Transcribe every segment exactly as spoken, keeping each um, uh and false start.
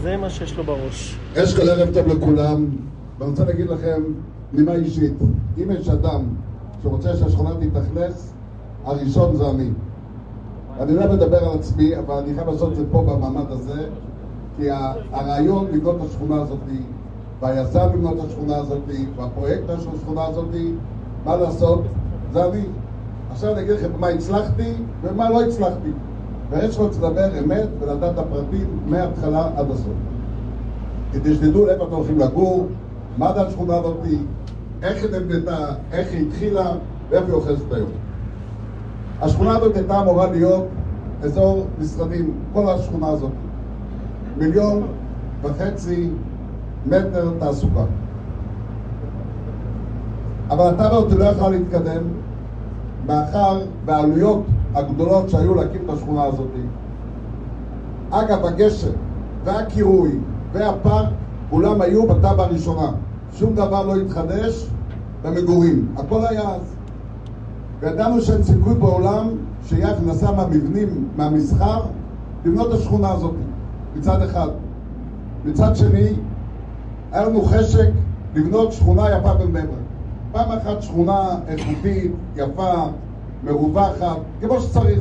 זה מה שיש לו בראש. יש כל ערב טוב לכולם, ואני רוצה להגיד לכם נימה אישית. אם יש אדם שרוצה שהשכונה תתאכלס, הראשון זה אני. אני לא מדבר על עצמי, אבל אני חייב לעשות את זה פה במעמד הזה, כי הרעיון לבנות את השכונה הזאת, והיזם לבנות את השכונה הזאת, והפרויקט של השכונה הזאת, מה לעשות? זה אני. עכשיו אני אגיד לכם מה הצלחתי ומה לא הצלחתי. ויש רוצה לדבר אמת ולדעת את הפרטים מההתחלה עד הסוף. כדי שתדעו איפה אתם הולכים לגור, מה זה השכונה הזאת, איך היא נבנתה, איך היא התחילה ואיפה היא אוחזת היום. השכונה הזאת הייתה אמורה להיות אזור משרדים, כל השכונה הזאת. מיליון וחצי מטר תעסוקה. אבל התב"ע הזאת לא יכולה להתקדם מאחר והעלויות הגדולות שהיו להקים את השכונה הזאת. אגב, הגשר והקירוי והפארק כולם היו בתב"ע הראשונה. שום דבר לא התחדש במגורים. הכל היה אז. וידענו שאין סיכוי בעולם שיהיה הכנסה מהמבנים, מהמסחר, לבנות את השכונה הזאת, מצד אחד. מצד שני, היה לנו חשק לבנות שכונה יפה בבני ברק. פעם אחת שכונה איכותית, יפה, מרווחת, כמו שצריך.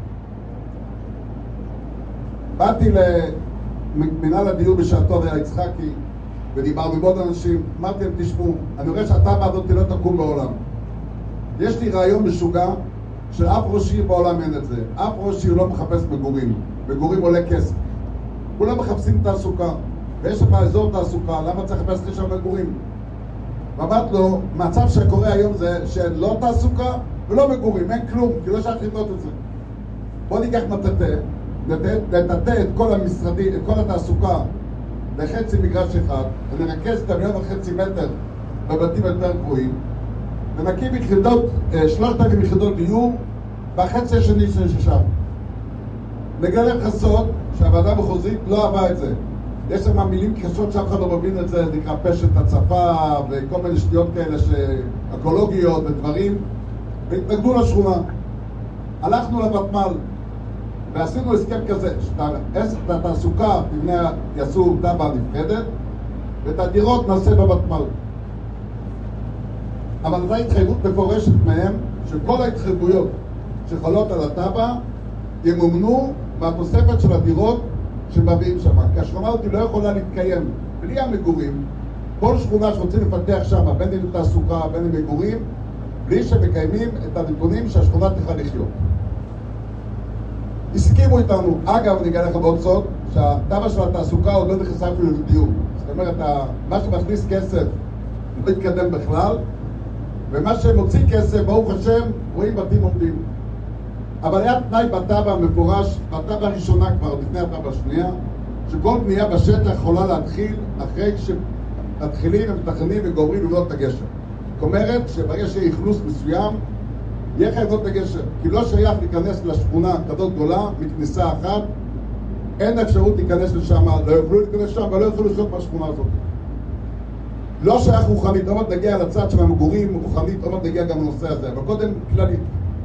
באתי למנהל הדיור בשעתו יצחקי, ודיברנו עם עוד אנשים, אמרתי להם, תשמעו, אני רואה שהתב"ע הזאת לא תקום בעולם. יש לי רעיון משוגע שאף ראש עיר בעולם אין את זה. אף ראש עיר לא מחפש מגורים. מגורים עולה כסף. כולם מחפשים תעסוקה. ויש לך אזור תעסוקה, למה צריך לחפש לי שם מגורים? ואמרת לו, מצב שקורה היום זה שלא תעסוקה ולא מגורים, אין כלום, כי לא שייך לבנות את זה. בוא ניקח מטאטא, נטאטא את כל המשרדים, את כל התעסוקה לחצי מגרש אחד, ונרכז את המיליון וחצי מטר בבתים יותר גבוהים, ונקים יחידות, שלושת אלפים יחידות דיור בחצי השני של ששם. נגלה לך סוד שהוועדה המחוזית לא אהבה את זה. יש שם מילים קשות שאף אחד לא מבין את זה, זה נקרא פשט הצפה וכל מיני שטויות כאלה אקולוגיות ודברים, והתנגדו לשכונה. הלכנו לוותמ"ל ועשינו הסכם כזה, שאת התעסוקה יעשו תב"ע נפרדת ואת הדירות נעשה בוותמ"ל. אבל זו התחייבות מפורשת מהם שכל ההתחייבויות שחלות על התב"ע ימומנו מהתוספת של הדירות שמביאים שם. כי השכונה הזאת לא יכולה להתקיים בלי המגורים. כל שכונה שרוצים לפתח שם, בין אם תעסוקה, בין אם מגורים, בלי שמקיימים את הנתונים שהשכונה תוכל לחיות. הסכימו איתנו. אגב, אני אגלה לכם עוד סוד, שהתב"ע של התעסוקה עוד לא נכנסה אפילו לדיור. זאת אומרת, מה שמכניס כסף לא יתקדם בכלל, ומה שמוציא כסף, ברוך השם, רואים בתים עומדים. אבל היה תנאי בתב"ע המפורש, בתב"ע הראשונה כבר, לפני התב"ע השנייה, שכל בנייה בשטח יכולה להתחיל אחרי שמתחילים ומתכננים וגומרים לבנות את הגשר. זאת אומרת שברגע שיהיה אכלוס מסוים, יהיה חייב לבנות את הגשר. כי לא שייך להיכנס לשכונה כזאת גדולה, מכניסה אחת, אין אפשרות להיכנס לשם, לא יוכלו להיכנס לשם ולא יוכלו לחיות מהשכונה הזאת. לא שייך רוחנית, עוד נגיע לצד של המגורים, רוחנית, עוד נגיע גם לנושא הזה, אבל קודם כללית.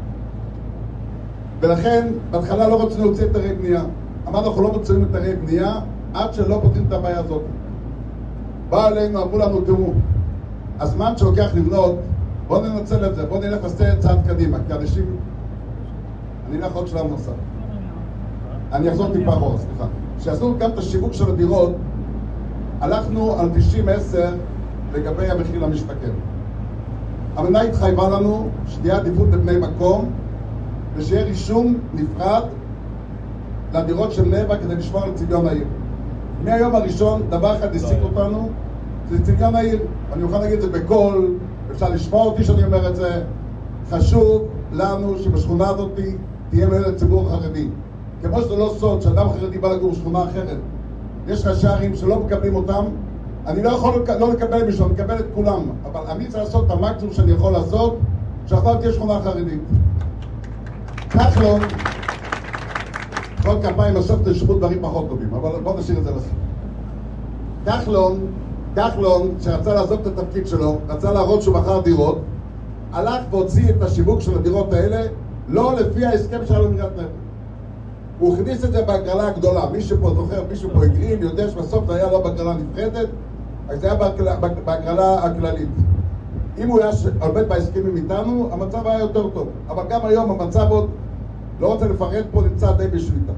ולכן, בהתחלה לא רצינו להוציא היתרי בנייה. אמרנו, אנחנו לא מוצאים היתרי בנייה עד שלא פותרים את הבעיה הזאת. באו אלינו, אמרו לנו, תראו, הזמן שלוקח לבנות, בואו ננצל את זה, בואו נלך עשה צעד קדימה, כי אנשים... אני אלך עוד שלב נוסף. אני אחזור טיפה אחורה, סליחה. כשעשינו גם את השיווק של הדירות, הלכנו על תשעים עשר לגבי המחיר למשתכן. המדינה התחייבה לנו שתהיה עדיפות לבני מקום, ושיהיה רישום נפרד לדירות של בני ברק כדי לשמור על צביון העיר. מהיום הראשון, דבר אחד הסיק אותנו, זה צביון העיר. אני אוכל להגיד את זה בקול, אפשר לשמוע אותי שאני אומר את זה. חשוב לנו שבשכונה הזאת תהיה מנהלת לציבור החרדי. כמו שזה לא סוד שאדם חרדי בא לגור בשכונה אחרת. יש ראשי ערים שלא מקבלים אותם, אני לא יכול לא לקבל מישהו, אני מקבל את כולם. אבל אני צריך לעשות את המקסימום שאני יכול לעשות, שאחר תהיה שכונה חרדית. כחלון, עוד כפיים בסוף תשמעו דברים פחות טובים, אבל בואו נשאיר את זה לסוף. כחלון, כחלון, שרצה לעזוב את התפקיד שלו, רצה להראות שהוא מכר דירות, הלך והוציא את השיווק של הדירות האלה, לא לפי ההסכם שלנו עם עיריית בני ברק. הוא הכניס את זה בהגרלה הגדולה. מי שפה זוכר, מישהו פה הגריל, יודע שבסוף זה היה לא בהגרלה נפרדת, אז זה היה בהגרלה הכללית. אם הוא היה עובד בהסכמים איתנו, המצב היה יותר טוב. אבל גם היום המצב עוד, לא רוצה לפרט פה, נמצא די בשליטה.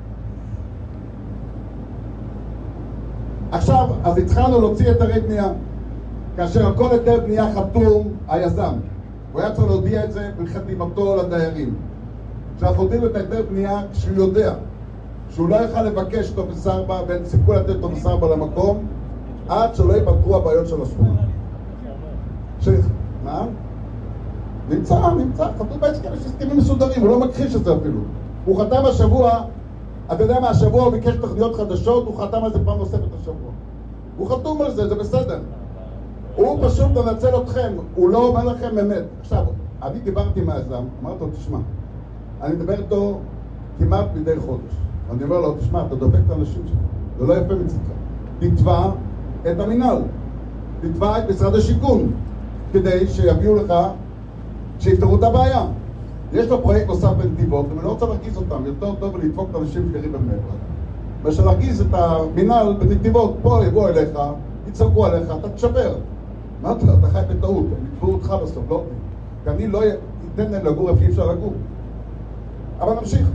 עכשיו, אז התחלנו להוציא היתרי בנייה. כאשר על כל היתר בנייה חתום היזם. הוא היה צריך להודיע את זה בחתימתו לדיירים. כשאנחנו יודעים את היתר בנייה, כשהוא יודע שהוא לא יוכל לבקש טופס ארבע ואין סיכוי לתת טופס ארבע למקום, עד שלא יפתרו הבעיות של השכונה. שייך, מה? נמצא, נמצא, חתום בהסכם, יש הסכמים מסודרים, הוא לא מכחיש את זה אפילו. הוא חתם השבוע, אתה יודע מה, השבוע הוא ביקש תוכניות חדשות, הוא חתם על זה פעם נוספת השבוע. הוא חתום על זה, זה בסדר. הוא פשוט מנצל אתכם, הוא לא אומר לכם אמת. עכשיו, אני דיברתי עם היזם, אמרתי לו, תשמע, אני מדבר איתו כמעט מדי חודש. אני אומר לו, תשמע, אתה דופק את האנשים שלך, זה לא יפה מצדך. תתבע את המינהל, תתבע את משרד השיכון, כדי שיביאו לך, שיפתרו את הבעיה. יש לו פרויקט נוסף בנתיבות, ואני לא רוצה להרגיז אותם, יותר טוב לדפוק את האנשים שגרים בבני ברק. ושלהרגיז את המינהל בנתיבות, פה יבואו אליך, יצעקו עליך, אתה תשבר. אמרתי לו, אתה חי בטעות, הם יתבעו אותך בסוף, לא אותי. כי אני לא אתן להם לגור איפה אי אפשר לגור. אבל נמשיך.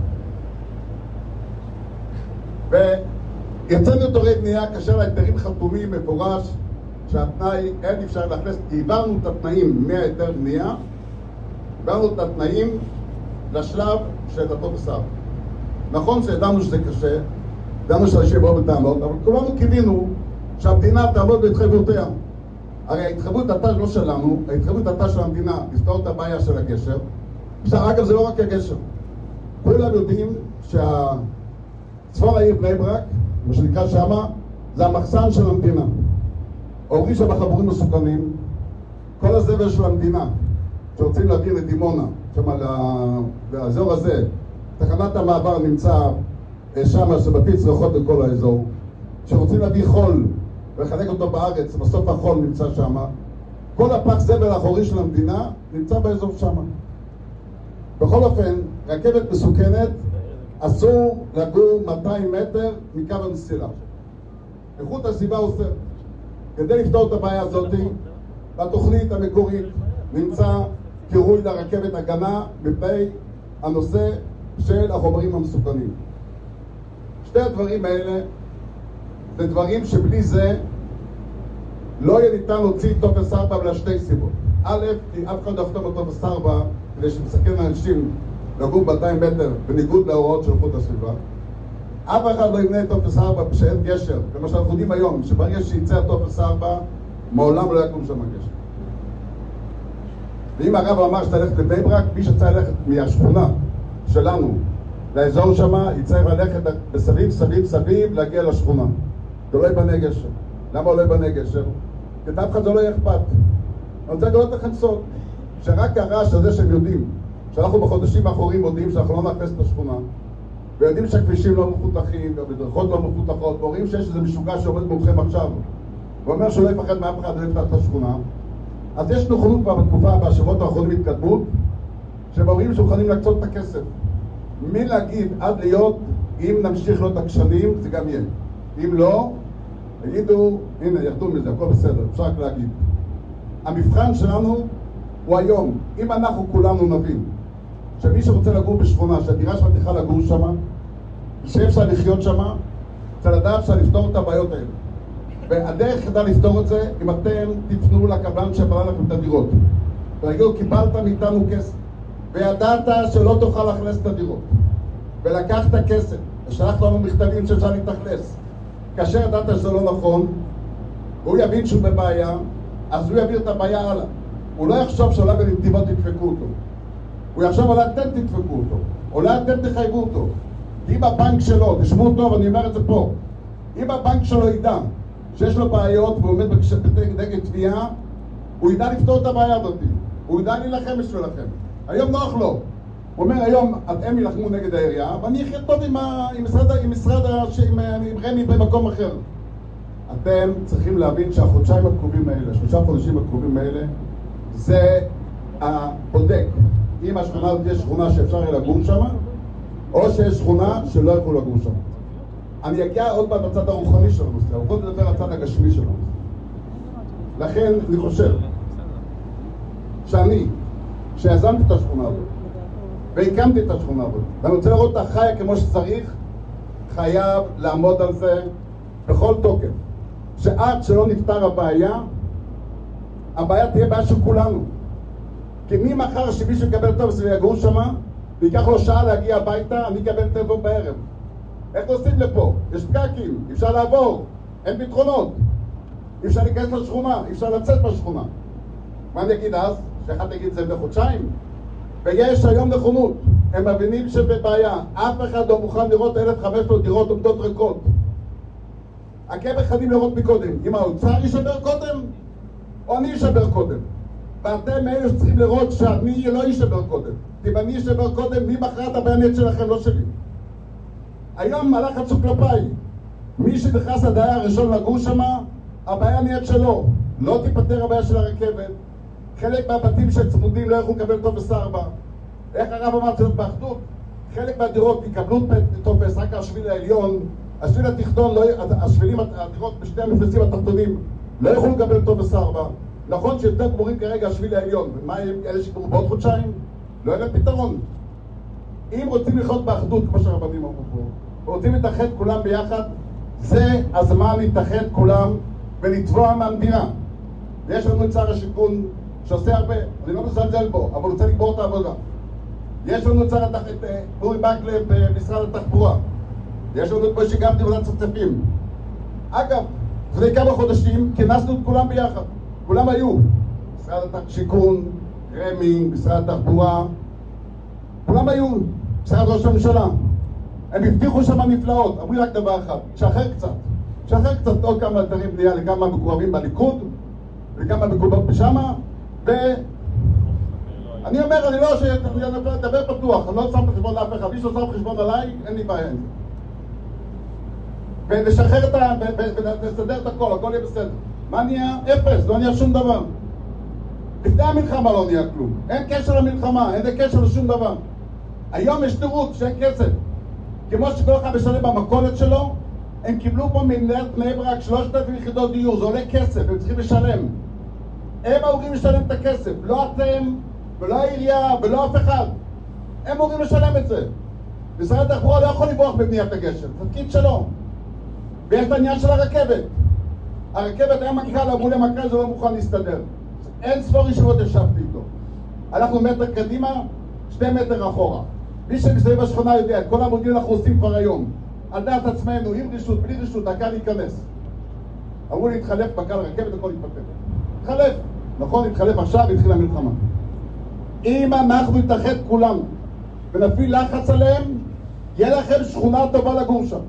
ויצאנו היתרי בנייה כאשר ההיתרים חתומים מפורש שהתנאי אין אפשר להכניס, כי העברנו את התנאים מההיתר בנייה, העברנו את התנאים לשלב של הטופס ארבע. נכון שידענו שזה קשה, ידענו שאנשים באו בטענות, אבל כולנו קיווינו שהמדינה תעמוד בהתחייבותיה. הרי ההתחייבות הייתה לא שלנו, ההתחייבות הייתה של המדינה לפתור את הבעיה של הגשר. עכשיו, אגב, זה לא רק הגשר. כולם יודעים שהצפון העיר בני ברק, מה שנקרא שמה, זה המחסן של המדינה. אומרים שם חבורים מסוכנים, כל הזבל של המדינה, שרוצים להעביר לדימונה, שם לאזור הזה, תחנת המעבר נמצא שם, שבפיץ ריחות לכל האזור, שרוצים להביא חול ולחלק אותו בארץ, בסוף החול נמצא שם. כל הפח זבל האחורי של המדינה נמצא באזור שם. בכל אופן, רכבת מסוכנת, אסור לגור מאתיים מטר מקו המסילה. איכות הסביבה אוסר. כדי לפתור את הבעיה הזאת, בתוכנית המקורית נמצא קירוי לרכבת הגנה מפני הנושא של החומרים המסוכנים. שתי הדברים האלה זה דברים שבלי זה לא יהיה ניתן להוציא טופס ארבע בגלל שתי סיבות. א', כי אף אחד לא יחתום על טופס ארבע כדי שמסכן אנשים לגור מאתיים מטר בניגוד להוראות של איכות הסביבה. אף אחד לא יבנה טופס ארבע כשאין גשר, כמו שאנחנו יודעים היום, שברגע שיצא טופס ארבע, מעולם לא יקום שם גשר. ואם הרב אמר שאתה הלכת לבני ברק, מי שצריך ללכת מהשכונה שלנו לאזור שם, יצטרך ללכת בסביב, סביב, סביב, להגיע לשכונה. זה לא יבנה גשר. למה לא יבנה גשר? כי אף אחד זה לא יהיה אכפת. אני רוצה לגלות לכם סוד, שרק הרעש הזה שהם יודעים, שאנחנו בחודשים האחרונים יודעים שאנחנו לא נאכלס את השכונה, ויודעים שהכבישים לא מפותחים, והמדרכות לא מפותחות, ורואים שיש איזה משוגע שעומד מולכם עכשיו, ואומר שהוא לא יפחד מאף אחד ולא יפתח את השכונה, אז יש נכונות כבר בתקופה, בשבועות האחרונים התקדמות, שאומרים שמוכנים להקצות את הכסף. מי להגיד עד להיות, אם נמשיך להיות עקשנים, זה גם יהיה. אם לא, יגידו, הנה, ירדו מזה, הכל בסדר, אפשר רק להגיד. המבחן שלנו הוא היום, אם אנחנו כולנו נבין, שמי שרוצה לגור בשכונה, שהדירה שלך תוכל לגור שמה, שאפשר לחיות שמה, צריך לדעת אפשר לפתור את הבעיות האלה. והדרך כדי לפתור את זה, אם אתם תפנו לקבלן שבנה לכם את הדירות, ותגידו, קיבלת מאיתנו כסף, וידעת שלא תוכל לאכלס את הדירות, ולקחת כסף, ושלח לנו מכתבים שאפשר להתאכלס. כאשר ידעת שזה לא נכון, והוא יבין שהוא בבעיה, אז הוא יעביר את הבעיה הלאה. הוא לא יחשוב שאולי בנתיבות תדפקו אותו. הוא יחשוב אולי אתם תדפקו אותו, אולי אתם תחייבו אותו. אם הבנק שלו, תשמעו טוב, אני אומר את זה פה, אם הבנק שלו ידע שיש לו בעיות והוא עומד נגד תביעה, הוא ידע לפתור את הבעיה הזאת. הוא ידע להילחם בשבילכם. היום נוח לו. הוא אומר, היום אתם ילחמו נגד העירייה, ואני אחיה טוב עם, ה... עם משרד, עם משרד, ה... עם... עם רמי במקום אחר. אתם צריכים להבין שהחודשיים הקרובים האלה, שלושה חודשים הקרובים האלה, זה הבודק. אם השכונה הזאת יש שכונה שאפשר יהיה לגור שם, או שיש שכונה שלא יכולו לגור שם. אני אגיע עוד פעם בצד הרוחני של הנושא, אבל קודם לדבר על הצד הגשמי של הנושא. לכן אני חושב שאני, שיזמתי את השכונה הזאת, והקמתי את השכונה הזאת, ואני רוצה לראות אותה חיה כמו שצריך, חייב לעמוד על זה בכל תוקף. שעד שלא נפתר הבעיה, הבעיה תהיה בעיה של כולנו. כי מי מחר שמישהו יקבל טוב ויגור שמה, ויקח לו שעה להגיע הביתה, אני אקבל טלפון בערב. איך נוסעים לפה? יש פקקים, אי אפשר לעבור, אין פתרונות. אי אפשר להיכנס לשכונה, אי אפשר לצאת בשכונה. מה אני אגיד אז? שאחד יגיד זה בחודשיים? ויש היום נכונות. הם מבינים שבבעיה. אף אחד לא מוכן לראות אלף וחמש מאות דירות עומדות ריקות. הכם חייבים לראות מקודם. אם האוצר ישבר קודם, או אני ישבר קודם. ואתם אלה שצריכים לראות שאני לא ישבר קודם. אם אני ישבר קודם, מי בחר את הבעיה שלכם, לא שלי. היום הלחץ הוא כלפיי. מי שנכנס לדייר הראשון לגור שמה, הבעיה נהיית שלו. לא תיפטר הבעיה של הרכבת. חלק מהבתים שצמודים לא יכולו לקבל טופס ארבע. איך הרב אמר זאת באחדות? חלק מהדירות יקבלו טופס רק השביל העליון. השביל התחתון, לא, השבילים, הדירות בשני המפלסים התחתונים לא יכולו לקבל טופס ארבע. נכון שיותר גמורים כרגע השביל העליון. ומה אלה שגמרו בעוד חודשיים? לא יהיה להם פתרון. אם רוצים לחיות באחדות, כמו שהרבנים אמרו פה, ורוצים להתאחד כולם ביחד, זה הזמן להתאחד כולם ולתבוע מהמדינה. ויש לנו את שר השיכון שעושה הרבה, אני לא מזלזל בו, אבל הוא רוצה לגבור את העבודה. יש לנו את שר התחת, אורי מקלב במשרד התחבורה. יש לנו את משה גפני בוועדת הכספים. אגב, לפני כמה חודשים כינסנו את כולם ביחד. כולם היו. משרד השיכון, רמי, משרד התחבורה. כולם היו. משרד ראש הממשלה. הם הבטיחו שם נפלאות. אמרו רק דבר אחד, שחרר קצת. שחרר קצת עוד כמה אתרים בנייה לכמה מקורבים בליכוד, וכמה מקורבות בשמה, ו... אני אומר, אני לא אדבר פתוח, אני לא שם בחשבון לאף אחד. מי שעושה בחשבון עליי, אין לי בעיה. ולשחרר את ה... ולסדר את הכל, הכל יהיה בסדר. מה נהיה? אפס, לא נהיה שום דבר. לפני המלחמה לא נהיה כלום. אין קשר למלחמה, אין קשר לשום דבר. היום יש תירוץ שאין כסף. כמו שכל אחד משלם במכולת שלו, הם קיבלו פה מנהלת בני ברק שלושת אלפים יחידות דיור, זה עולה כסף, הם צריכים לשלם. הם אמורים לשלם את הכסף, לא אתם, ולא העירייה, ולא אף אחד. הם אמורים לשלם את זה. משרד התחבורה לא יכול לברוח בבניית הגשר, זה תפקיד שלו. ויש את העניין של הרכבת. הרכבת היה מנכ"ל, אמרו למנכ"ל, זה לא מוכן להסתדר. אין ספור ישיבות ישבתי איתו. הלכנו מטר קדימה, שתי מטר אחורה. מי שמסתובב בשכונה יודע, את כל המודיעין אנחנו עושים כבר היום. על דעת עצמנו, עם רשות, בלי רשות, הקל להיכנס. אמרו לי, התחלף בקל הרכבת, הכל יתפתח. התחלף. נכון, התחלף עכשיו, התחילה המלחמה. אם אנחנו נתאחד כולם ונפעיל לחץ עליהם, יהיה לכם שכונה טובה לגור שם.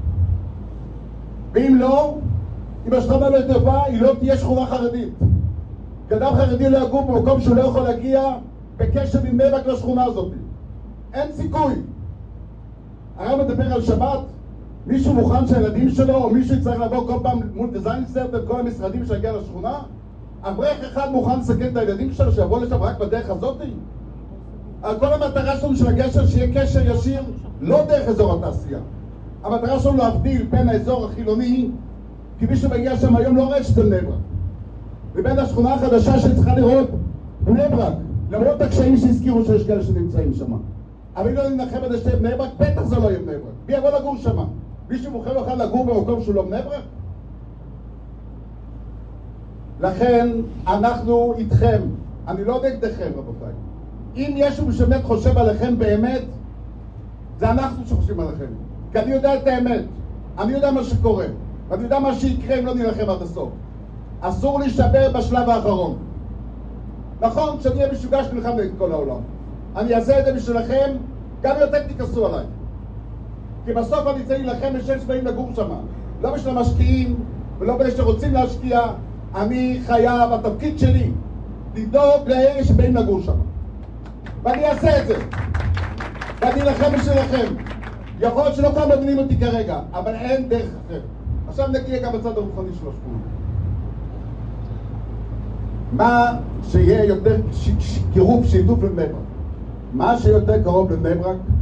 ואם לא, אם השכונה לא טובה, היא לא תהיה שכונה חרדית. כי אדם חרדי לא יגור במקום שהוא לא יכול להגיע בקשר עם מבק לשכונה הזאת. אין סיכוי. הרב מדבר על שבת, מישהו מוכן שהילדים שלו או מישהו יצטרך לבוא כל פעם מול דיזיין סנטר וכל המשרדים שיגיע לשכונה? אברך אחד מוכן לסכן את הילדים שלו שיבוא לשם רק בדרך הזאת? על כל המטרה שלנו של הגשר שיהיה קשר ישיר לא דרך אזור התעשייה. המטרה שלנו להבדיל בין האזור החילוני, כי מי שמגיע שם היום לא רואה שזה בני ברק, ובין השכונה החדשה שצריכה לראות בני ברק, למרות הקשיים שהזכירו שיש כאלה שנמצאים שם. אבל אם לא ננחם את זה בני ברק, בטח זה לא יהיה בני ברק. מי יבוא לגור שם? מישהו מוכן יוכל לגור במקום שהוא לא בני ברק? לכן אנחנו איתכם, אני לא נגדכם רבותיי. אם יש מישהו שבאמת חושב עליכם באמת, זה אנחנו שחושבים עליכם. כי אני יודע את האמת, אני יודע מה שקורה, ואני יודע מה שיקרה אם לא נלחם עד הסוף. אסור להישבר בשלב האחרון. נכון, כשאני אהיה משוגע שנלחם נגד כל העולם. אני אעשה את זה בשבילכם, גם יותר תכעסו עליי. כי בסוף אני צריך להילחם בשביל שבאים לגור שם. לא בשביל המשקיעים, ולא בשביל שרוצים להשקיע. אני חייב, התפקיד שלי, לדאוג לאלה שבאים לגור שם. ואני אעשה את זה. ואני אלחם בשבילכם. יכול להיות שלא פעם מבינים אותי כרגע, אבל אין דרך אחרת. עכשיו נגיע גם בצד הרוחני של השכונה. מה שיהיה יותר קירוב שיתוף לבני ברק, מה שיותר קרוב לבני ברק,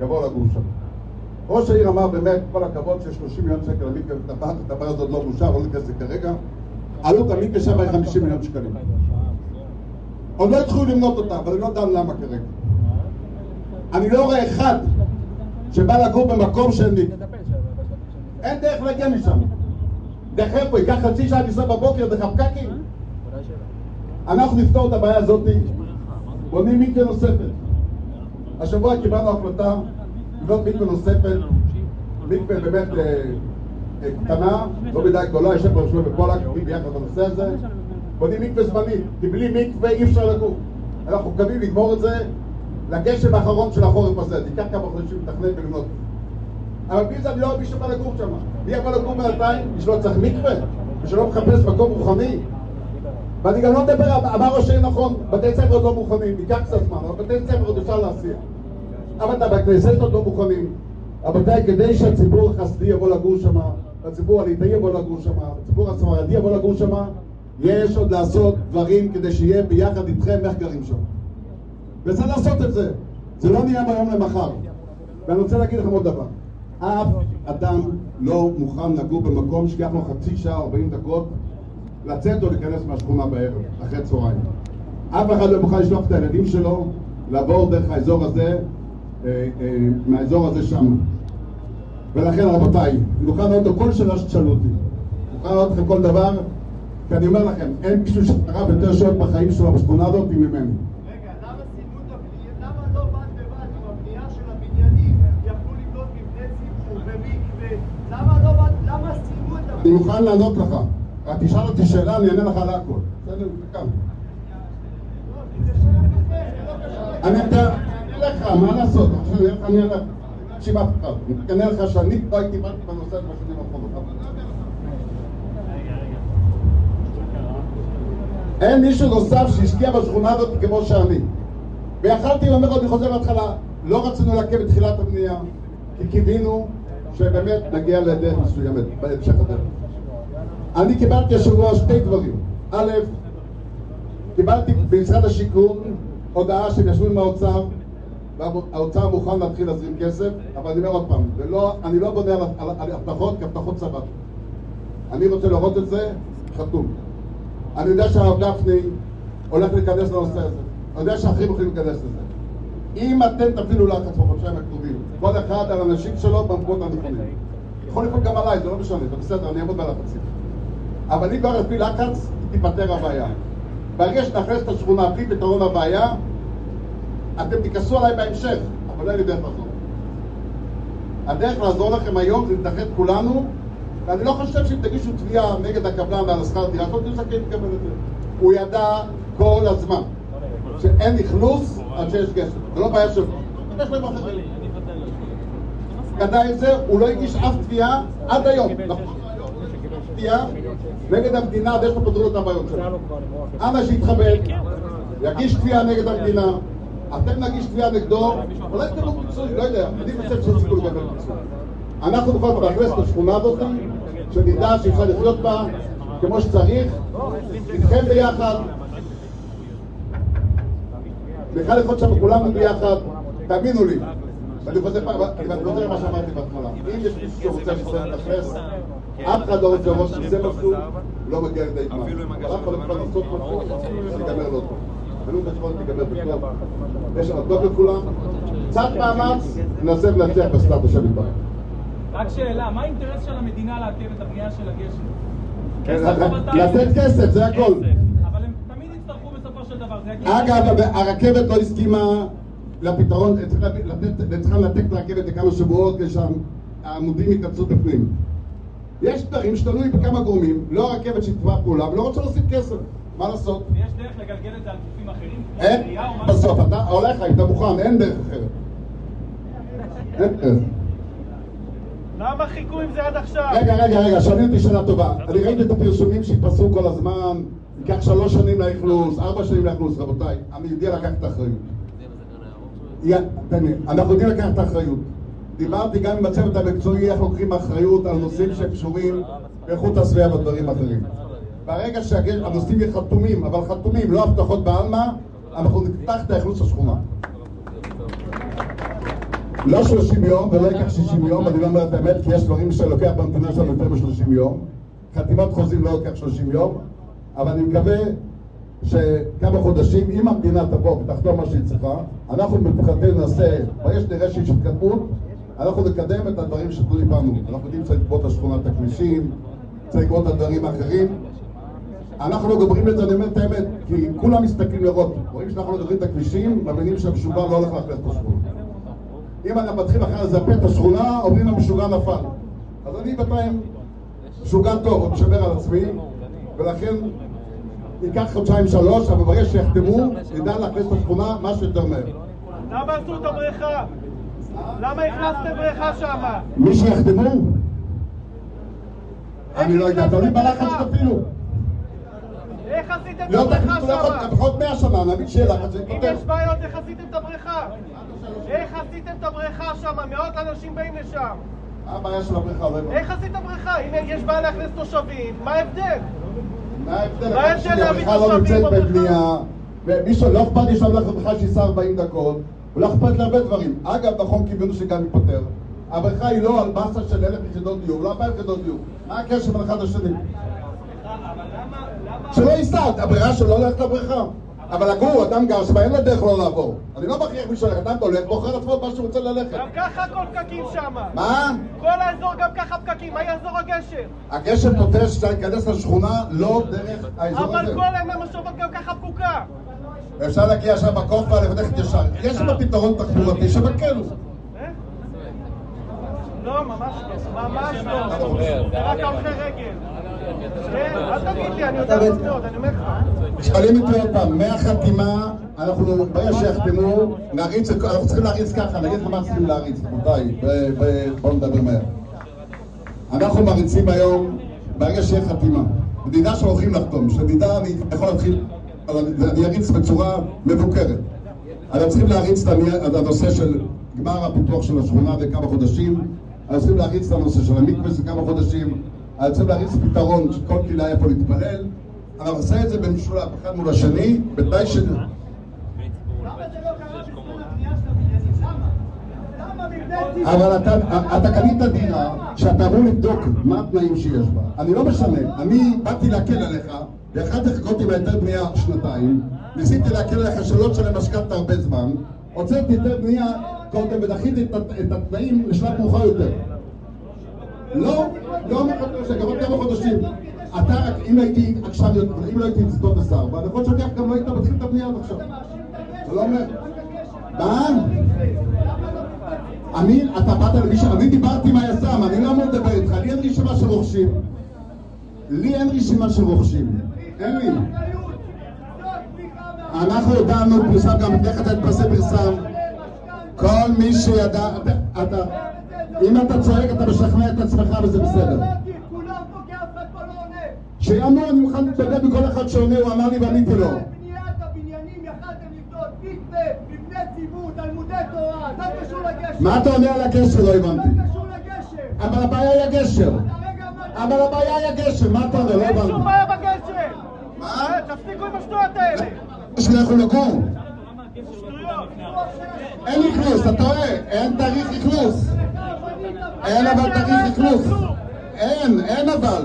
יבוא לגור שם. ראש העיר אמר באמת, כל הכבוד שיש שלושים מיליון שקל למקווה וטבעת, הטבעת הזאת לא בושה, אבל לא ניכנס כרגע. עלות המקווה שווה חמישים מיליון שקלים. עוד לא התחילו למנות אותה, אבל אני לא יודע למה כרגע. אני לא רואה אחד שבא לגור במקום שאין מקווה. אין דרך להגיע משם. דרך איפה, ייקח חצי שעה לנסוע בבוקר דרך הפקקים? אנחנו נפתור את הבעיה הזאת, בונים מקווה נוספת. השבוע קיבלנו החלטה לבנות מקווה נוספת, מקווה באמת קטנה, לא מדי גדולה, יושב ברשמי בפולק, ביחד בנושא הזה. בונים מקווה זמני, כי בלי מקווה אי אפשר לגור. אנחנו מקווים לגמור את זה לגשם האחרון של החורף הזה, תיקח כמה חודשים לתכנן ולבנות. אבל בלי זה אני לא אוהב מי שבא לגור שם. מי יבוא לגור בינתיים? מי שלא צריך מקווה? מי שלא מחפש מקום רוחני? ואני גם לא מדבר, אמר ראש העיר נכון, בתי ספר עוד לא מוכנים, ייקח קצת זמן, אבל בתי ספר עוד אפשר להסיע. אבל בתי ספר עוד לא מוכנים. רבותיי, כדי שהציבור החסידי יבוא לגור שם, הציבור הליטאי יבוא לגור שם, הציבור הספרדי יבוא לגור שם, יש עוד לעשות דברים כדי שיהיה ביחד איתכם איך גרים שם. וצריך לעשות את זה. זה לא נהיה מהיום למחר. ואני רוצה להגיד לכם עוד דבר. אף אדם לא מוכן לגור במקום שיקח לו חצי שעה, ארבעים דקות, לצאת או להיכנס מהשכונה בערב, אחרי צהריים. אף אחד לא מוכן לשלוח את הילדים שלו לעבור דרך האזור הזה, אה, אה, מהאזור הזה שם. ולכן רבותיי, אני מוכן לענות לו כל שאלה שתשאלו אותי. אני מוכן לענות לכם כל דבר, כי אני אומר לכם, אין מישהו שתרב יותר שעות בחיים שלו בשכונה הזאת ממני. רגע, למה סיימו את הבנייה? למה לא בד בבד עם הבנייה של הבניינים יכלו לבנות מבני ציבור ומקווה? למה לא בד... למה סיימו את הבנייה? אני מוכן לענות לך. רק תשאל אותי שאלה, אני אענה לך על הכל. בסדר, כאן. אני אתן לך, מה לעשות? עכשיו אני אענה לך. תקשיב אף אחד. אני אענה לך שאני לא הייתי באתי בנושא הזה בשנים האחרונות. אין מישהו נוסף שהשקיע בשכונה הזאת כמו שאני. ויכלתי לומר, אני חוזר להתחלה, לא רצינו לעכב את תחילת הבנייה, כי קיווינו שבאמת נגיע לדרך מסוימת, בהמשך הדרך. אני קיבלתי השבוע שתי דברים. א', קיבלתי במשרד השיכון הודעה שהם ישבו עם האוצר, והאוצר מוכן להתחיל להזרים כסף, אבל אני אומר עוד פעם, ולא, אני לא בונה על, על, על הבטחות כהבטחות סבבה. אני רוצה לראות את זה חתום. אני יודע שהרב גפני הולך להיכנס לנושא הזה. אני יודע שאחרים הולכים להיכנס לזה. אם אתם תפעילו לחץ בחודשיים הקרובים, כל אחד על אנשים שלו במקומות הנכונים. יכול לפעול גם עליי, זה לא משנה, זה בסדר, אני אעמוד בלחצים. אבל אם כבר אפעיל לחץ, תיפטר הבעיה. ברגע שנאכלס את השכונה בלי פתרון הבעיה, אתם תיכנסו עליי בהמשך, אבל לא אין לי דרך לעזור. הדרך לעזור לכם היום זה להתאחד כולנו, ואני לא חושב שאם תגישו תביעה נגד הקבלן ועל השכר דירה, כל תהיה זכאים לקבל את זה. הוא ידע כל הזמן שאין נכנוס עד שיש כסף. זה לא בעיה שלו. יש להם אחרים. ידע את זה, הוא לא הגיש אף תביעה עד היום. תביעה נגד המדינה, ויש לו פתרו את הבעיות שלו. אנא שיתחבק, יגיש תביעה נגד המדינה, אתם נגיש תביעה נגדו, אולי תקבלו פיצוי, לא יודע, אני חושב שיש סיכוי לקבל פיצוי. אנחנו נוכל להכניס את השכונה הזאת, שנדע שאפשר לחיות בה כמו שצריך, איתכם ביחד. נוכל לחיות שם כולנו ביחד, תאמינו לי. ואני חוזר למה שאמרתי בהתחלה. אם יש מישהו שרוצה לסיים להכניס, אף אחד לא רוצה לראות שזה מסלול, לא מגיע לידי גמר. אבל אף אחד לא יכול לעשות משהו, שיגמר לא טוב. אני לא חושב שתיגמר בטוב. יש לנו טוב לכולם. קצת מאמץ, ננסה ונצליח בסטארט השם איתו. רק שאלה, מה האינטרס של המדינה לעכב את הבנייה של הגשר? לתת כסף, זה הכל. אבל הם תמיד יצטרכו בסופו של דבר. אגב, הרכבת לא הסכימה לפתרון, צריכה לתת את הרכבת לכמה שבועות כדי שהעמודים ייכנסו בפנים. יש דברים שתלוי בכמה גורמים, לא הרכבת שיתפה פעולה, ולא רוצה להוסיף כסף. מה לעשות? ויש דרך לגלגל את זה על גופים אחרים? אין, בסוף, אתה הולך, היית מוכן, אין דרך אחרת. אין דרך. למה חיכו עם זה עד עכשיו? רגע, רגע, רגע, שואלים אותי שאלה טובה. אני ראיתי את הפרסומים שהתפרסו כל הזמן, ייקח שלוש שנים לאכלוס, ארבע שנים לאכלוס, רבותיי. אני יודע לקחת את האחריות. אנחנו יודעים לקחת את האחריות. דיברתי גם עם הצוות המקצועי איך לוקחים אחריות על נושאים שקשורים באיכות הסביבה ודברים אחרים. ברגע שהנושאים יהיו חתומים, אבל חתומים, לא הבטחות בעלמא, אנחנו נפתח את האכלוס השכונה. לא שלושים יום ולא ייקח שישים יום, אני לא אומר את האמת, כי יש דברים שלוקח במדינה שלנו יותר מ-שלושים יום. חתימת חוזים לא לוקח שלושים יום, אבל אני מקווה שכמה חודשים, אם המדינה תבוא ותחתום מה שהיא צריכה, אנחנו מבחינתנו נעשה, ויש נראה שיש התקדמות, אנחנו נקדם את הדברים שתלוי בנו. אנחנו יודעים צריך לקבוע את השכונת הכבישים, צריך לקבוע את הדברים האחרים. אנחנו לא גומרים את זה, אני אומר את האמת, כי כולם מסתכלים לראות. רואים שאנחנו לא גומרים את הכבישים, מבינים שהמשוגע לא הולך להחלט את השכונה. אם אנחנו מתחילים אחרי לזפה את השכונה, אומרים המשוגע נפל. אז אני בינתיים משוגע טוב, עוד משמר על עצמי, ולכן ייקח חודשיים שלוש, אבל ברגע שיחתמו, נדע להחלט את השכונה מה שיותר מהר. למה עשו את הבריכה? למה הכנסתם בריכה שמה? מי שיחתמו? אני לא יודע, תולי בלחץ שתפילו. איך עשיתם את לא הבריכה תחליטו לך שמה? פחות מאה שנה, נביא שאלה, אז זה אם כותב. יש בעיות, איך עשיתם את הבריכה? איך עשיתם את הבריכה שמה? מאות אנשים באים לשם. מה הבעיה של הבריכה? לא הבנתי. איך עשית בריכה? אם יש בעיה להכניס תושבים, מה ההבדל? מה ההבדל? מה ההבדל להביא הבריכה לא תושבים נמצאת בבריכה? בבנייה, ומישהו לא אכפת לי שם לך בריכה שייסע ארבעים דקות, ולא אכפת להרבה דברים. אגב, נכון, קיווינו שגם ייפטר. הבריכה היא לא על מסה של אלף יחידות דיור, לא ארבע יחידות דיור. מה הקשר בין אחד לשני? שלא ייסע, הבריכה שלא הולכת לבריכה. אבל הגור, אדם גר שבה, אין לו דרך לא לעבור. אני לא מכריח מישהו ללכת, אדם הולך, בוחר לעצמו מה שהוא רוצה ללכת. גם ככה הכל פקקים שמה. מה? כל האזור גם ככה פקקים, מה יעזור הגשר? הגשר פותר שצריך להיכנס לשכונה, לא דרך האזור הזה. אבל כל ימי מושבות גם ככה פקוקה. אפשר להגיע שם בקוף וללכת ישר. יש שם פתרון תחבורתי שבקלו. לא, ממש לא, ממש לא. זה רק הולכי רגל. כן, אל תגיד לי, אני יודע טוב מאוד, אני אומר לך. שואלים אותי עוד פעם, מהחתימה, אנחנו ברגע שיחתמו, נריץ, אנחנו צריכים להריץ ככה, נגיד לך מה צריכים להריץ, רבותיי, בואו נדבר מהר. אנחנו מריצים היום, ברגע שיהיה חתימה, מדידה שהולכים לחתום, שמדידה אני יכול להתחיל, אני אריץ בצורה מבוקרת. אנחנו צריכים להריץ את הנושא של גמר הפיתוח של השכונה בכמה חודשים, אנחנו צריכים להריץ את הנושא של המקווה של כמה חודשים, אנחנו צריכים להריץ פתרון שכל קהילה היה פה להתפלל, אנחנו עושה את זה במשולב אחד מול השני, בתנאי ש... למה זה לא קרה בזמן הבנייה של הבניינים? למה? למה מבנה ציבור? אבל אתה, אתה קנית דירה שאתה אמור לבדוק מה התנאים שיש בה. אני לא משנה, אני באתי להקל עליך, ואחד לחכות עם היתר בנייה שנתיים, ניסיתי להקל עליך שלא תשלם משכנתא הרבה זמן, הוצאתי היתר בנייה קודם ודחיתי את התנאים לשלב מאוחר יותר. לא, לא מחכה שגבות כמה חודשים. אתה רק, אם הייתי עכשיו, אם לא הייתי לצדות עשר, והנכון שכך גם לא היית מתחיל את הבנייה עד עכשיו. זה לא אומר. מה? אני, אתה באת למישהו, אני דיברתי עם היס"מ, אני לא אמור לדבר איתך, לי אין רשימה של רוכשים. לי אין רשימה של רוכשים. אין לי. אנחנו הודענו, פרסם גם תכף התפרסם פרסם. כל מי שידע, אתה, אם אתה צועק אתה משכנע את עצמך וזה בסדר. כולם פה כי אף אחד פה לא עונה. שיאמר, אני מוכן להתבדל בכל אחד שעונה, הוא אמר לי ועניתי לו. בניית הבניינים יכלתם לבנות מקווה, מבני ציבור, תלמודי תורה, זה קשור לגשר. מה אתה עונה על הגשר? לא הבנתי. זה קשור לגשר. אבל הבעיה היא הגשר. רגע, מה- אבל הבעיה היא הגשר, מה אתה עונה? לא אין שום הבנתי. בעיה בגשר. מה? תפסיקו עם השטויות האלה. שאנחנו לגור. שטויות. אין אכלוס, אתה טועה, אין תאריך אכלוס. אין אבל תאריך אכלוס. אין, אין אבל.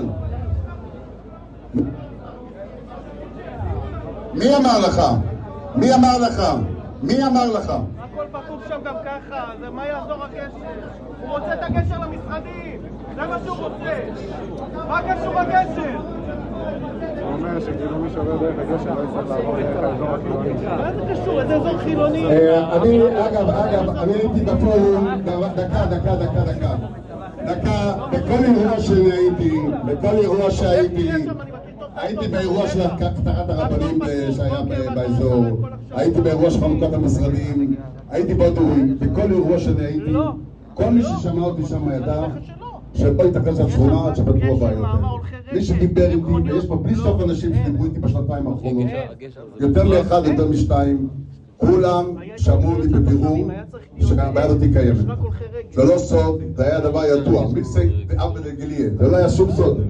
מי אמר לך? מי אמר לך? מי אמר לך? הכל פקוק שם גם ככה, זה מה יעזור הגשר? הוא רוצה את הגשר למשרדים, זה מה שהוא רוצה. מה קשור הגשר? הוא אומר שכאילו מי שעובר דרך הגשר לא יצטרך לעבור דרך האזור החילוני. מה זה קשור? איזה אזור חילוני? אני, אגב, אגב, אני הייתי בפורום, דקה, דקה, דקה, דקה. דקה, בכל אירוע שאני הייתי, בכל אירוע שהייתי, הייתי באירוע של הפתחת הרבנים שהיה באזור, הייתי באירוע של חנוכת המשרדים, הייתי בדואים, בכל אירוע שאני הייתי, כל מי ששמע אותי שם ידע שלא יתכנס לשכונה עד שפתרו הבעיות. מי שדיבר איתי, ויש פה בלי סוף אנשים שדיברו איתי בשנתיים האחרונות, יותר מאחד, יותר משתיים, כולם שמעו לי בבירור שהבעיה הזאת קיימת. זה לא סוד, זה היה דבר ידוע, מיסי ואבא לגליה, זה לא היה שום סוד.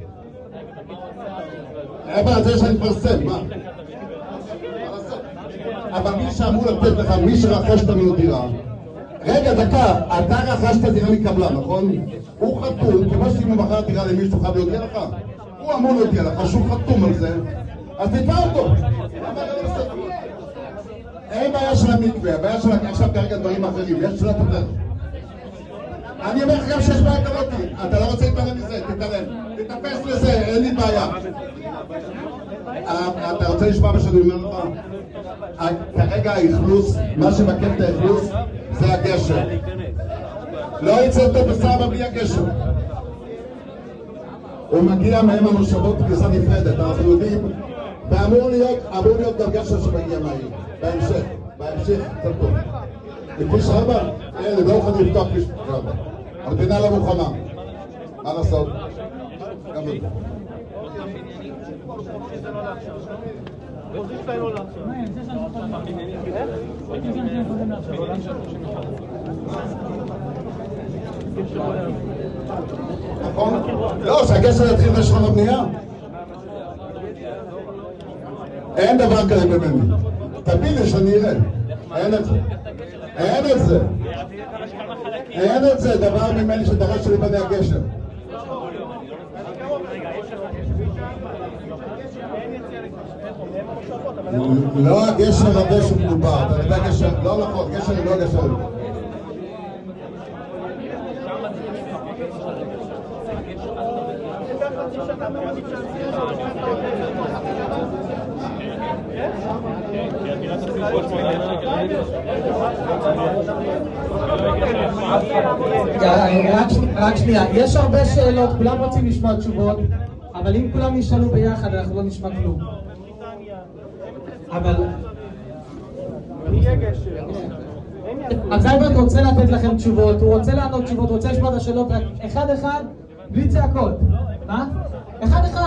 אבל זה שאני מפרסם, מה? אבל מי שאמור לתת לך, מי שרכש את ממנו דירה, רגע, דקה, אתה רכשת דירה מקבלן, נכון? הוא חתום, כמו שאם הוא מכר דירה למישהו חייב להודיע לך, הוא אמור להודיע לך שהוא חתום על זה, אז תתבע אותו. אין בעיה של המקווה, הבעיה של עכשיו כרגע דברים אחרים, יש שאלה פותר. אני אומר לך גם שיש בעיה כזאתי, אתה לא רוצה להתעלם מזה, תתעלם, תתאפס לזה, אין לי בעיה. אתה רוצה לשמוע מה שאני אומר לך? כרגע האכלוס, מה שמקל את האכלוס זה הגשר. לא יצא טוב בסבא בלי הגשר. הוא מגיע מהם המושבות כניסה נפרדת, אנחנו יודעים, ואמור להיות, אמור להיות גם גשר שמגיע מהעיר, בהמשך, בהמשך קצת טוב. לכביש ארבע? אין, הם לא יכולים לפתוח כביש ארבע. המדינה לא מוכנה. מה לעשות? גם את זה. נכון? לא, שהגשר יתחיל בשכונות הבנייה. אין דבר כזה במני. תביא לי שאני אראה. אין את זה. אין את זה. אין את זה. דבר ממני שדרש שלי בני הגשר. לא הגשר הזה שמדובר, אתה יודע גשר, לא נכון, גשר לא גשר. רק שנייה, יש הרבה שאלות, כולם רוצים לשמוע תשובות, אבל אם כולם נשאלו ביחד אנחנו לא נשמע כלום. אבל... הזייברט רוצה לתת לכם תשובות, הוא רוצה לענות תשובות, הוא רוצה לשמוע את השאלות רק אחד אחד, בלי צעקות. מה? אחד אחד!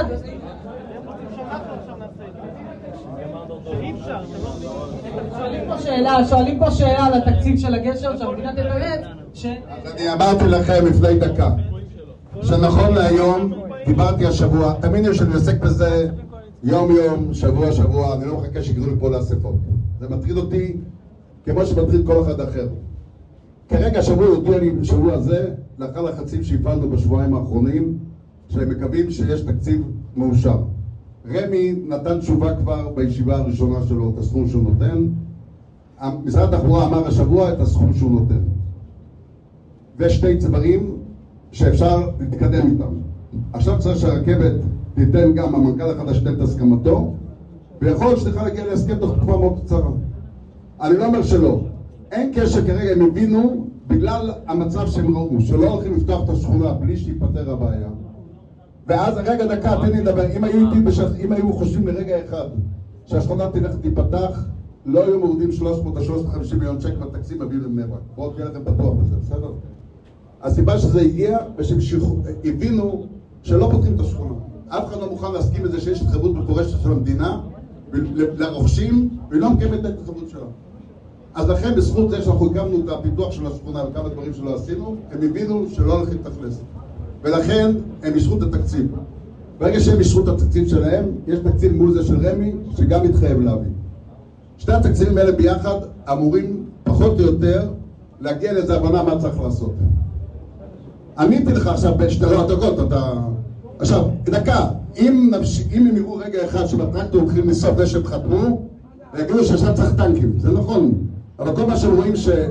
שואלים פה שאלה, שואלים פה שאלה על התקציב של הגשר, שהמדינה תתאמת, ש... אז אני אמרתי לכם לפני דקה, שנכון להיום, דיברתי השבוע, תאמינו שאני עוסק בזה יום יום, שבוע שבוע, אני לא מחכה שיגדו לי פה לאספות. זה מטריד אותי כמו שמטריד כל אחד אחר. כרגע שבוע הודיע לי בשבוע הזה, לאחר לחצים שהפעלנו בשבועיים האחרונים, שהם מקווים שיש תקציב מאושר. רמי נתן תשובה כבר בישיבה הראשונה שלו, את הסכום שהוא נותן. משרד התחבורה אמר השבוע את הסכום שהוא נותן. ושתי צברים שאפשר להתקדם איתם. עכשיו צריך שהרכבת תיתן גם, המנכ"ל החדש תיתן את הסכמתו, ויכול להיות שתוכל להגיע להסכם תוך תקופה מאוד קצרה. אני לא אומר שלא. אין קשר כרגע, הם הבינו בגלל המצב שהם ראו, שלא הולכים לפתוח את השכונה בלי שיפטר הבעיה. ואז, רגע דקה, תן לי לדבר, אם היו איתי בשח... אם היו חושבים לרגע אחד שהשכונה תלך תיפתח, לא היו מורדים שלוש מאות עד שלוש מאות וחמישים מיליון צ'ק בתקציב מביא לבני ברק. בואו תהיה לכם פתוח בזה, בסדר? הסיבה שזה הגיע, ושהם הבינו שלא פותחים את השכונה. אף אחד לא מוכן להסכים את זה שיש התחייבות מפורשת של המדינה לרוכשים, ולא מקיימת את ההתחייבות שלה. אז לכן, בזכות זה שאנחנו הקמנו את הפיתוח של השכונה וכמה דברים שלא עשינו, הם הבינו שלא הולכים לתכלס. ולכן הם אישרו את התקציב. ברגע שהם אישרו את התקציב שלהם, יש תקציב מול זה של רמי, שגם מתחייב להביא. שתי התקציבים האלה ביחד אמורים פחות או יותר להגיע לאיזו הבנה מה צריך לעשות. עניתי לך עכשיו בשתי דקות, אתה... עכשיו, דקה, אם, נמש... אם הם יראו רגע אחד שבטרקטור הולכים לסוף ושהם חתמו, ויגידו שעכשיו צריך טנקים, זה נכון. אבל כל מה שהם רואים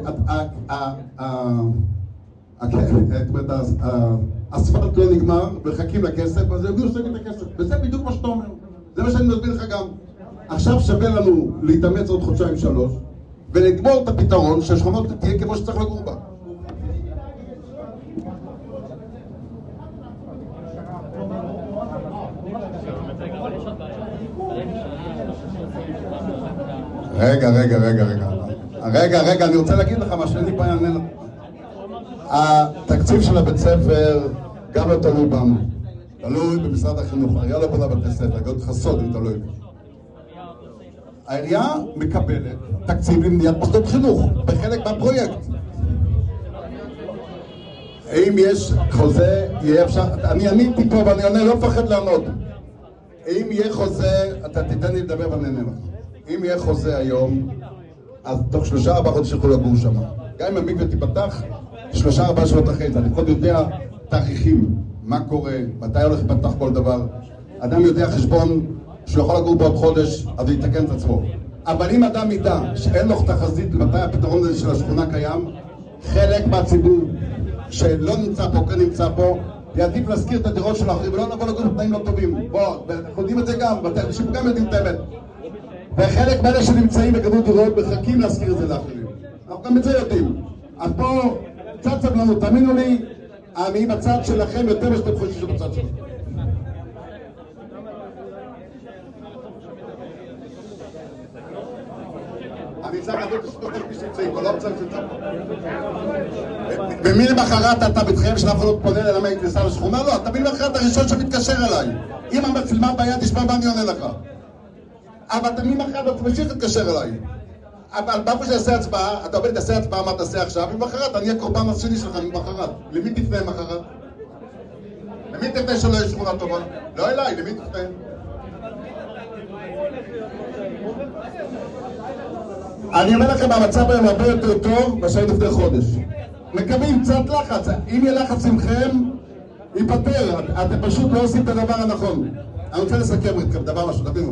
שהאספלט לא נגמר וחכים לכסף, אז הם יגידו שתגיד את הכסף. וזה בדיוק מה שאתה אומר. זה מה שאני מסביר לך גם. עכשיו שווה לנו להתאמץ עוד חודשיים שלוש, ולגמור את הפתרון שהשכונות תהיה כמו שצריך לגור בה. רגע, רגע, רגע, רגע. רגע, רגע, אני רוצה להגיד לך מה שאני פעם אענה לך. התקציב של הבית ספר גם לא תלוי בנו. תלוי במשרד החינוך. העירייה לא בונה בתי ספר, גם חסוד אם תלוי. העירייה מקבלת תקציב למניעת מוסדות חינוך בחלק מהפרויקט. אם יש חוזה, יהיה אפשר... אני עניתי פה ואני עונה, לא מפחד לענות. אם יהיה חוזה, אתה תיתן לי לדבר ואני אענה לך. אם יהיה חוזה היום, אז תוך שלושה ארבעה חודשים יכולו לגור שם. גם אם המקווה תיפתח, שלושה ארבעה שעות אחרי זה, אני עוד יודע תאריכים, מה קורה, מתי הולך לפתח כל דבר. אדם יודע חשבון שהוא יכול לגור בעוד חודש, אז הוא יתקן את עצמו. אבל אם אדם ידע שאין לו תחזית למתי הפתרון הזה של השכונה קיים, חלק מהציבור שלא נמצא פה, כן נמצא פה, יעדיף להזכיר את הדירות של האחרים ולא לבוא לגור בתנאים לא טובים. בואו, אנחנו יודעים את זה גם, אנשים גם יודעים את האמת. וחלק מאלה שנמצאים וגדלו דירות מחכים להזכיר את זה לאחרים. אנחנו גם את זה יודעים. אז פה, קצת סבלנות, תאמינו לי, אני בצד שלכם יותר משאתם חושבים שבצד שלכם. אני צריך לדעת שתוך כל מי שנמצאים פה, לא מצא שנמצא פה. ומי למחרת אתה מתחייב שאף אחד לא פונה ללמה היא כניסה לשכונה? לא, אתה מי למחרת הראשון שמתקשר אליי. אם המצלמה ביד, תשמע מה אני עונה לך. אבל אתה מי למחרת, אתה תמשיך להתקשר אליי. אבל באיפה שיעשה הצבעה, אתה אומר, תעשה הצבעה, מה תעשה עכשיו? ממחרת, אני הקורבן השני שלך ממחרת. למי תפנה ממחרת? למי תפנה שלא יש שכונה טובה? לא אליי, למי תפנה? אני אומר לכם, המצב היום הרבה יותר טוב בשביל לפני חודש. מקווים קצת לחץ, אם יהיה לחץ עמכם, ייפטר. אתם פשוט לא עושים את הדבר הנכון. אני רוצה לסכם אתכם, דבר משהו, תבינו.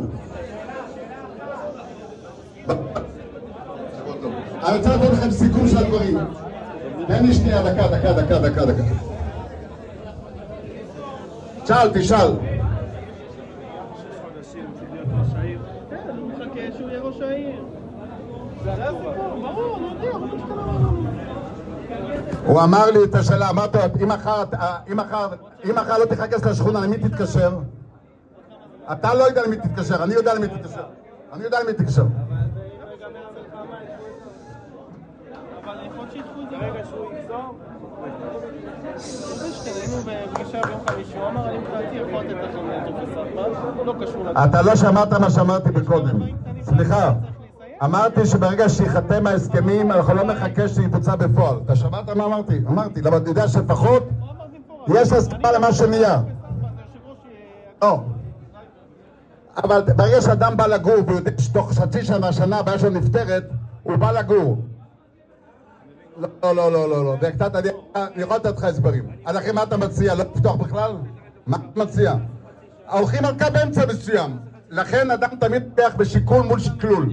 אני רוצה לתת לכם סיכום של הדברים. תן לי שנייה, דקה, דקה, דקה, דקה, דקה. שאל, תשאל. הוא אמר לי את השאלה, אמרת, אם מחר לא תחכס לשכונה, למי תתקשר? אתה לא יודע למי תתקשר, אני יודע למי תתקשר. אני יודע למי תתקשר. אבל יכול שיתחו את זה רגע שהוא יגזור. היינו בפגישה ביום חמישי, הוא אמר, אני מבחינתי יכול לתת לכם טופס ארבע, לא קשור לזה. אתה לא שמעת מה שאמרתי בקודם. סליחה. אמרתי שברגע שיחתם ההסכמים, אנחנו לא מחכה שיבוצע בפועל. אתה שמעת מה אמרתי? אמרתי, אבל אני יודע שלפחות יש הסכמה למה שנהיה. לא. אבל ברגע שאדם בא לגור, והוא יודע שתוך חצי שנה, שנה הבעיה שלו נפתרת, הוא בא לגור. לא, לא, לא, לא, לא. וקצת, אני יכול לתת לך הסברים. אז מה אתה מציע? לא לפתוח בכלל? מה אתה מציע? הולכים על קו באמצע מסוים. לכן אדם תמיד פתח בשיקול מול שקלול.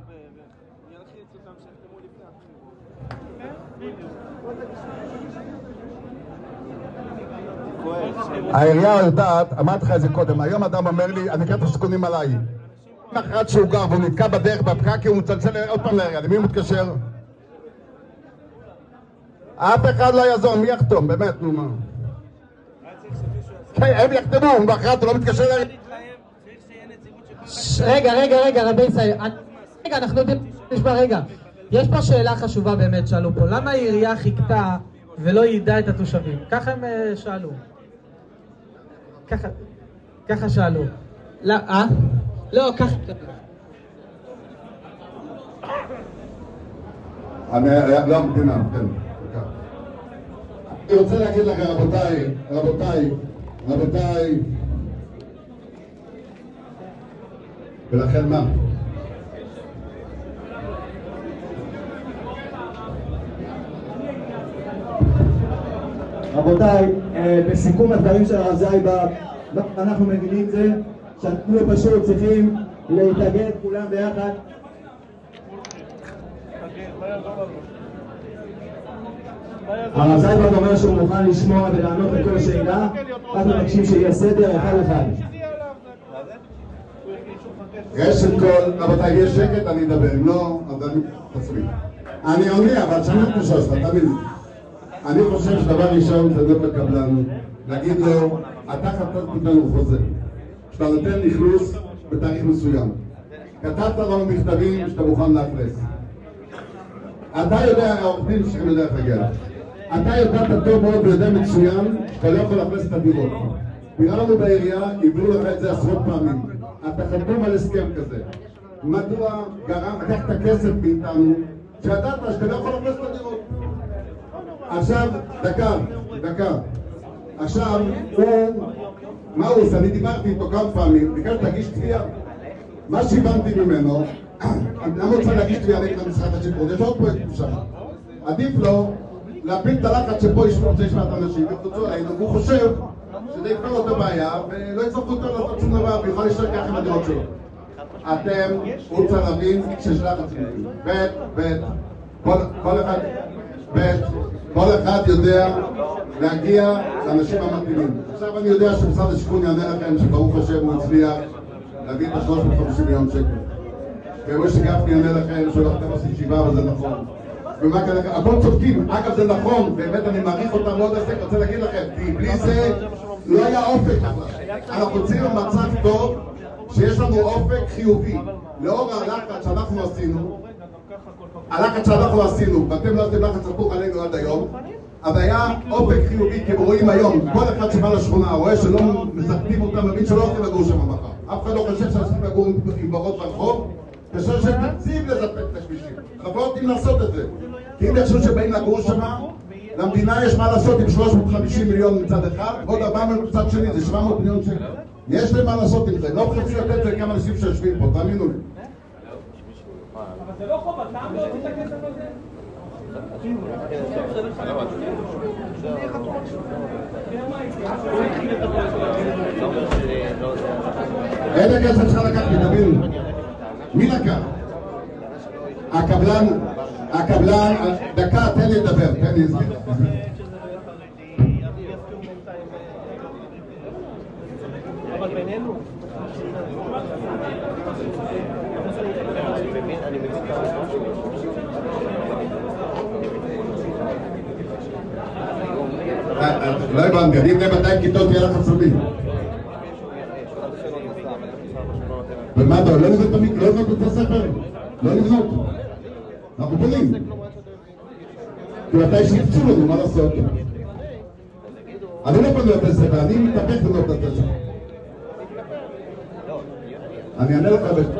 העירייה יודעת, אמרתי לך את זה קודם, היום אדם אומר לי, אני אקרא את הסיכונים עליי. אחת שהוא גר והוא נתקע בדרך בפקק כי הוא מצלצל עוד פעם לעירייה, למי הוא מתקשר? אף אחד לא יעזור, מי יחתום? באמת, נו מה? הם יחתמו, ואחרת הוא לא מתקשר לעירייה. רגע, רגע, רגע, רבי ישראל. רגע, אנחנו יודעים, נשמע רגע. יש פה שאלה חשובה באמת, שאלו פה. למה העירייה חיכתה ולא ידעה את התושבים? ככה הם שאלו. ככה, ככה שאלו. לא, אה? לא, ככה. אני, לא המדינה, כן. אני רוצה להגיד לכם, רבותיי, רבותיי, רבותיי, ולכן מה? רבותיי, בסיכום הדברים של הרב זייבר, אנחנו מבינים זה שאנחנו פשוט צריכים להתאגד כולם ביחד. הרב זייבר אומר שהוא מוכן לשמוע ולענות לכל שאלה, רק מבקשים שיהיה סדר אחד אחד. ראשית כל, רבותיי, יש שקט, אני אדבר, אם לא, אז אני תצמי. אני עונה, אבל שמעת משהו שלך, תבין. אני חושב שדבר ראשון זה להיות לקבלן, להגיד לו, אתה חתת פתאום חוזה, שאתה נותן נכלוס בתאריך מסוים. כתבת לנו מכתבים שאתה מוכן לאכלס. אתה יודע, העורך דין שלכם יודע איך להגיע. אתה יודעת טוב מאוד ויודע מצוין שאתה לא יכול לאכלס את הדירות. ביררנו בעירייה, הביאו לך את זה עשרות פעמים. אתה חתום על הסכם כזה. מדוע גרם, לקח את הכסף מאיתנו, שידעת שאתה לא יכול לאכלס את הדירות. עכשיו, דקה, דקה. עכשיו, הוא, מה הוא עושה? אני דיברתי איתו כמה פעמים, ביקש להגיש תביעה. מה שהבנתי ממנו, למה הוא צריך להגיש תביעה נגד המשרד השיכון? יש עוד פרויקטים שם. עדיף לו להפיל את הלחץ שפה יש רוצה לשמע את האנשים, הוא חושב שזה יפתור לו את הבעיה ולא יצטרכו יותר לעשות שום דבר ויוכל להישאר ככה עם הדעות שלו. אתם, הוא צריך להבין שיש לחץ. ב' ב' כל אחד ב' כל אחד יודע להגיע לאנשים המתאימים. עכשיו אני יודע שמשרד השיכון יענה לכם שברוך השם הוא הצליח להביא את ה-שלוש מאות וחמישים מיליון שקל. והוא שגפני יענה לכם שלא אתם עושים שיבה וזה נכון. ומה כאלה, הכל צודקים, אגב זה נכון, באמת אני מעריך אותם מאוד עסק, רוצה להגיד לכם, כי בלי זה לא היה אופק. אנחנו רוצים במצב טוב שיש לנו אופק חיובי. לאור הלחץ שאנחנו עשינו, הלחץ שאנחנו עשינו, ואתם לא עשיתם לחץ הפוך עלינו עד היום, אבל היה אופק חיובי, כי רואים היום, כל אחד שבא לשכונה רואה שלא מסכנים אותם, מבין שלא הולכים לגור שם מחר. אף אחד לא חושב שאנחנו לגור עם ברות ברחוב, ושאלה שתקציב לזפק את הכבישים. אנחנו לא רוצים לעשות את זה. כי אם יחשוב שבאים לגור שם, למדינה יש מה לעשות עם שלוש מאות וחמישים מיליון מצד אחד, ועוד ארבע מאות מצד שני, זה שבע מאות מיליון שקל. יש להם מה לעשות עם זה, לא חושבים לתת את זה לכמה אנשים שיושבים פה, תאמינו לי. אבל זה לא חובתם להוציא את הכסף הזה? איזה כסף שלך לקחתי, תבינו. מי לקח? הקבלן, הקבלן, דקה, תן לי לדבר, תן לי להסביר. אבל בינינו אני מבין כמה לא הבנתי, אני אבנה מאתיים כיתות יהיה לך עצמי. ומה אתה, לא לבנות בית הספר? לא לבנות. אנחנו בונים. כי מתי שיפצו לנו, מה לעשות? אני לא בונה בית הספר, אני מתאפק לבנות בית הספר. אני אענה לך בית.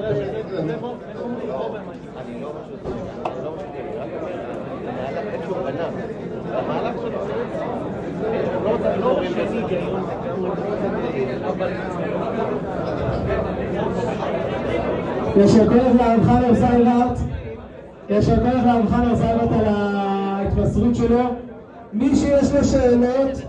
יש הכוח לערבך לרסיירת, יש הכוח לערבך לרסיירת על ההתמסרות שלו. מי שיש לו שאלות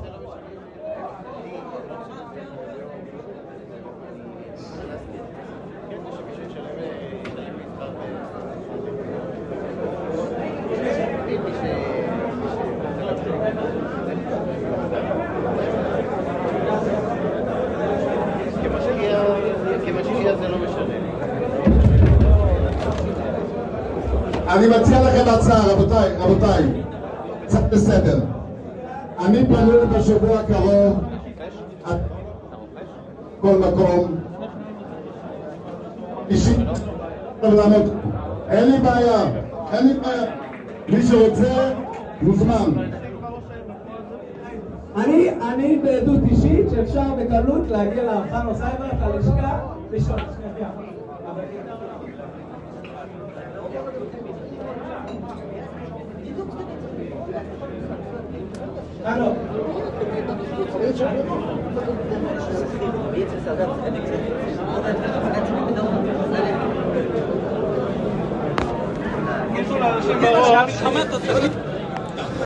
אני מציע לכם הצעה, רבותיי, רבותיי, קצת בסדר. אני פנוי בשבוע הקרוב, כל מקום, אישית, אין לי בעיה, אין לי בעיה. מי שרוצה, מוזמן. אני, אני בעדות אישית שאפשר בקלות להגיע להערכה נוספת ללשכה לשאול. הלו. קיצור לאנשים בראש